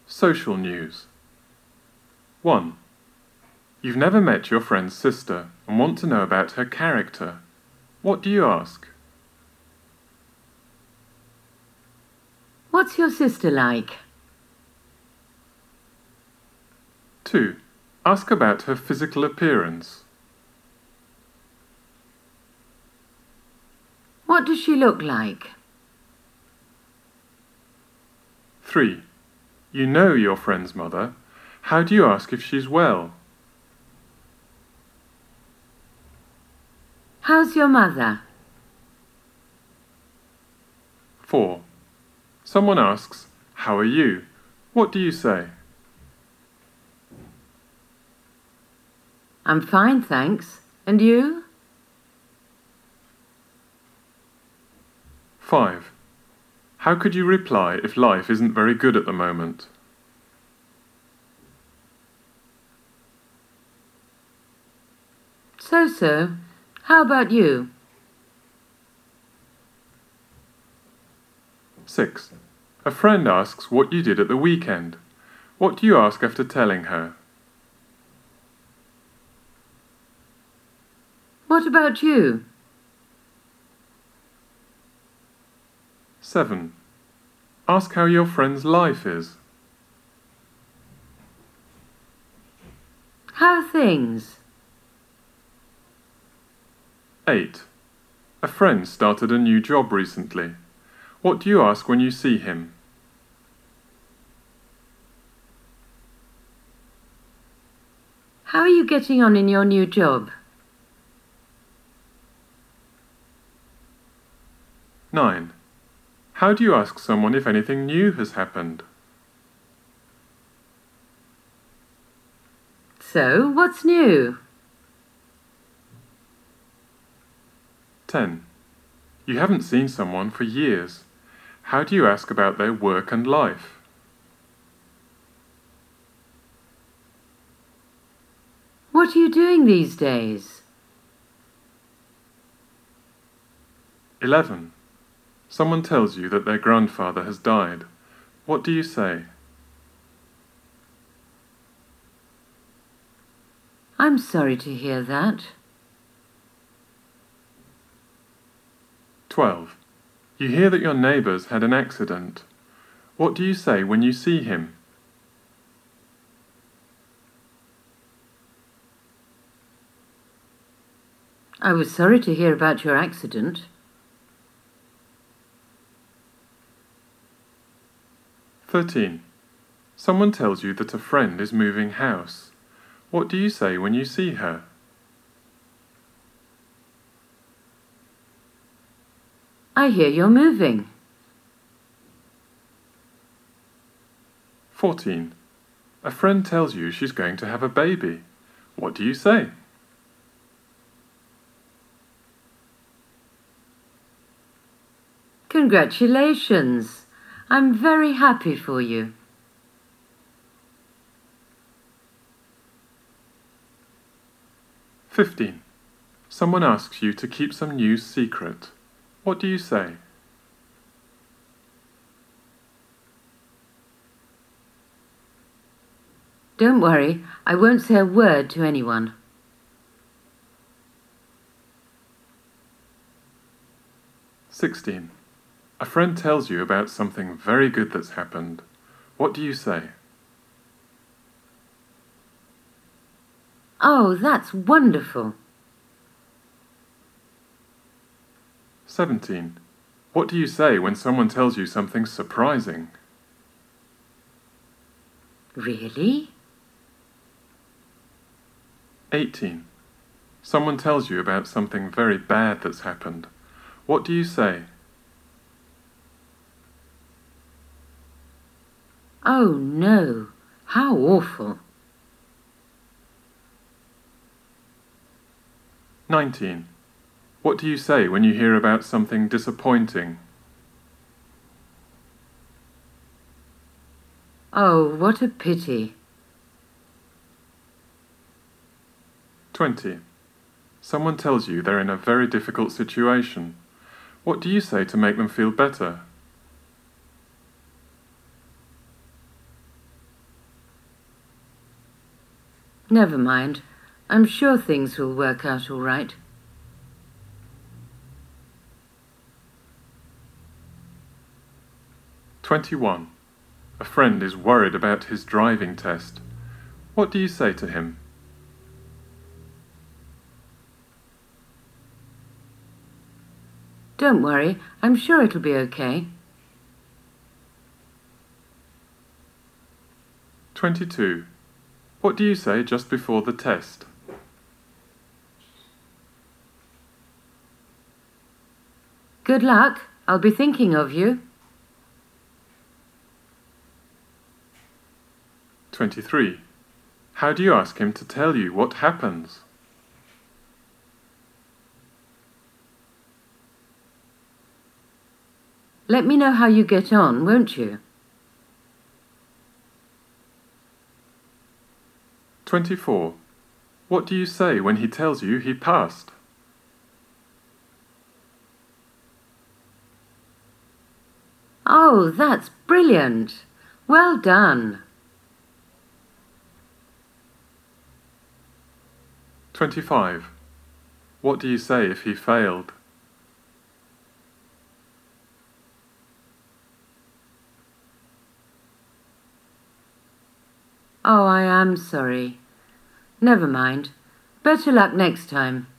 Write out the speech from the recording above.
Social news. 1. You've never met your friend's sister and want to know about her character. What do you ask? What's your sister like? 2. Ask about her physical appearance. What does she look like? 3. You know your friend's mother. How do you ask if she's well? How's your mother? 4. Someone asks, "How are you?" What do you say? I'm fine, thanks. And you? 5. How could you reply if life isn't very good at the moment? So. How about you? 6. A friend asks what you did at the weekend. What do you ask after telling her? What about you? 7. Ask how your friend's life is. How are things? 8. A friend started a new job recently. What do you ask when you see him? How are you getting on in your new job? 9. How do you ask someone if anything new has happened? So, what's new? 10. You haven't seen someone for years. How do you ask about their work and life? What are you doing these days? 11. Someone tells you that their grandfather has died. What do you say? I'm sorry to hear that. 12. You hear that your neighbour's had an accident. What do you say when you see him? I was sorry to hear about your accident. 13. Someone tells you that a friend is moving house. What do you say when you see her? I hear you're moving. 14. A friend tells you she's going to have a baby. What do you say? Congratulations. I'm very happy for you. 15. Someone asks you to keep some news secret. What do you say? Don't worry, I won't say a word to anyone. 16. A friend tells you about something very good that's happened. What do you say? Oh, that's wonderful. 17. What do you say when someone tells you something surprising? Really? 18. Someone tells you about something very bad that's happened. What do you say? Oh no, how awful. 19. What do you say when you hear about something disappointing? Oh, what a pity. 20. Someone tells you they're in a very difficult situation. What do you say to make them feel better? Never mind. I'm sure things will work out all right. "21. A friend is worried about his driving test. What do you say to him?" Don't worry, I'm sure it'll be okay. 22. What do you say just before the test? Good luck. I'll be thinking of you. 23. How do you ask him to tell you what happens? Let me know how you get on, won't you? 24. What do you say when he tells you he passed? Oh, that's brilliant. Well done. 25. What do you say if he failed? Oh, I am sorry. Never mind. Better luck next time.